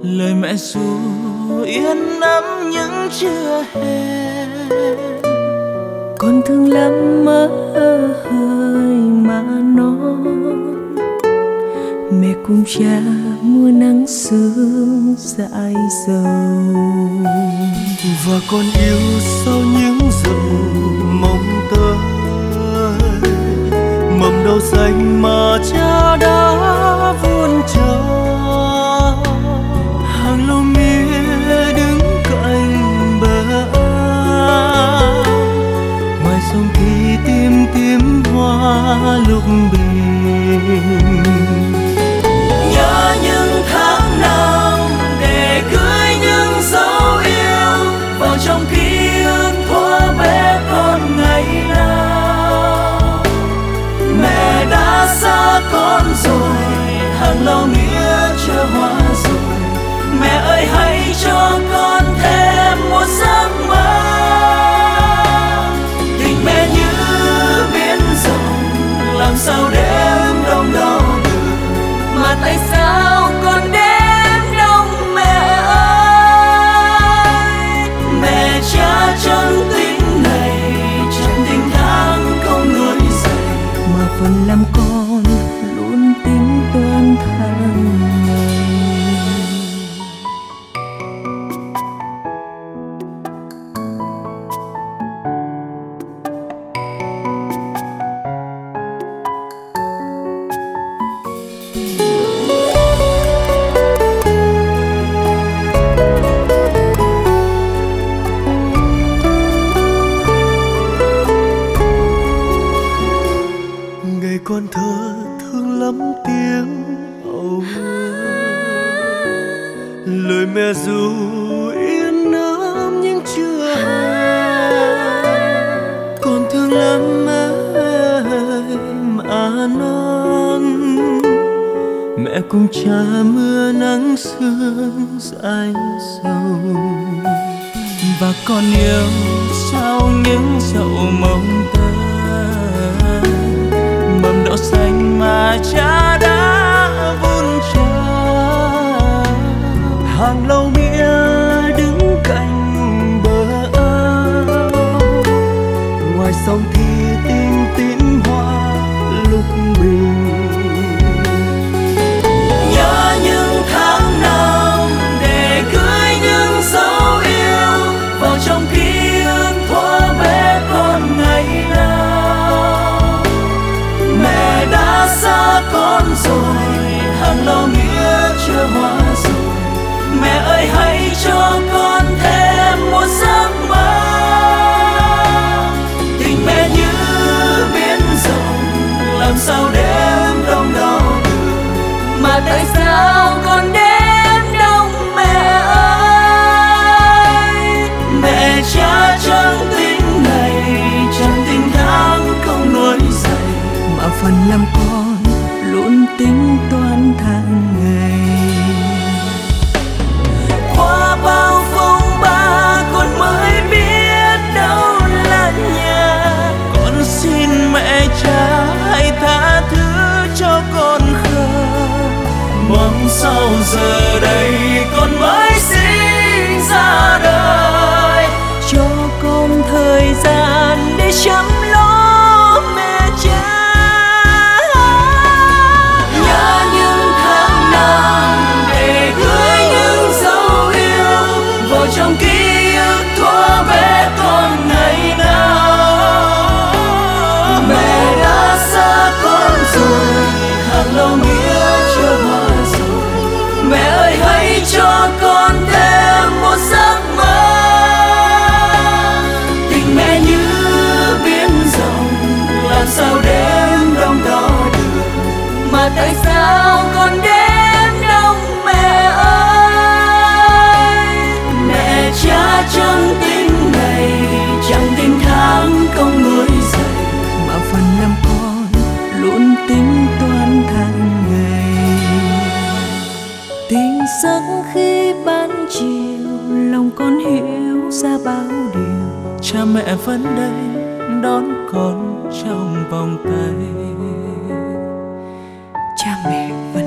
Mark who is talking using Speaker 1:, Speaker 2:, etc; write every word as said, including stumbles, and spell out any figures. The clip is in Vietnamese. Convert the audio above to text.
Speaker 1: lời mẹ ru yên ấm những trưa hè.
Speaker 2: Con thương lắm mơ hơi mà non, mẹ cùng cha mưa nắng sương dãi dầu.
Speaker 1: Và con yêu sau những dặu mong tới mầm đậu xanh mà cha đã vun trồng. Hàng lầu mía đứng cạnh bờ ao, ngoài sông thì tim tím hoa lục bình. Nhớ những tháng năm để gửi những dấu yêu vào trong ký ức thuở bé con ngày nào. Mẹ đã xa con rồi, hàng lầu mía chưa hoa rồi. Mẹ ơi hãy cho con thêm một giấc mơ. Tình mẹ như biển rộng, làm sao đêm đông đo được. Mà tại sao con đêm đông mẹ ơi. Mẹ cha chân tình này, chân tình tháng không nuối dày.
Speaker 2: Mà phần làm con luôn tính toán tháng ngày.
Speaker 1: Ngày con thơ thương lắm tiếng âu lời mẹ ru yên ấm những trưa hè. Con thương lắm em à non, mẹ cùng cha mưa nắng sương dãi dầu. Và con yêu sau những dậu mong tới mầm đậu xanh mà cha đã vun trồng. Hàng lầu mía đứng cạnh bờ ao, ngoài sông thì tím tím hoa lục bình. Nhớ những tháng năm để gửi những dấu yêu vào trong ký ức thuở bé con ngày nào. Mẹ đã xa con rồi, hàng lầu mía chưa hoa rồi. Mẹ ơi hãy cho con thêm một giấc mơ. Tình mẹ như biển rộng, làm sao đêm đông đo được. Mà tại sao con đêm đông mẹ ơi. Mẹ cha chân tình này, chân tình tháng không nuối dày.
Speaker 2: Mà phần làm con luôn tính toán tháng ngày.
Speaker 1: Qua bao phong ba con mới biết đâu là nhà. Con xin mẹ cha hãy tha thứ cho con khờ. Mong sau giờ đây con mới sinh ra đời,
Speaker 2: Cho con thời gian để chăm lo mẹ cha.
Speaker 1: nhớ những tháng năm để gửi những dấu yêu vào trong ký ức thuở bé con ngày nào. Mẹ đã xa con rồi, hàng lầu mía chưa hoa rồi. Mẹ ơi hãy cho con thêm một giấc mơ. Tình mẹ như biển rộng, làm sao đêm đông đo được. Mà tại sao con đêm đông mẹ ơi. Mẹ cha chân tình này, chẳng tình tháng không nuối dày.
Speaker 2: Mà phần làm con luôn tính toán tháng ngày. Tình giấc khi ban chiều, lòng con hiểu ra bao điều.
Speaker 1: Cha mẹ vẫn đây đón con trong vòng tay.
Speaker 2: Cha mẹ vẫn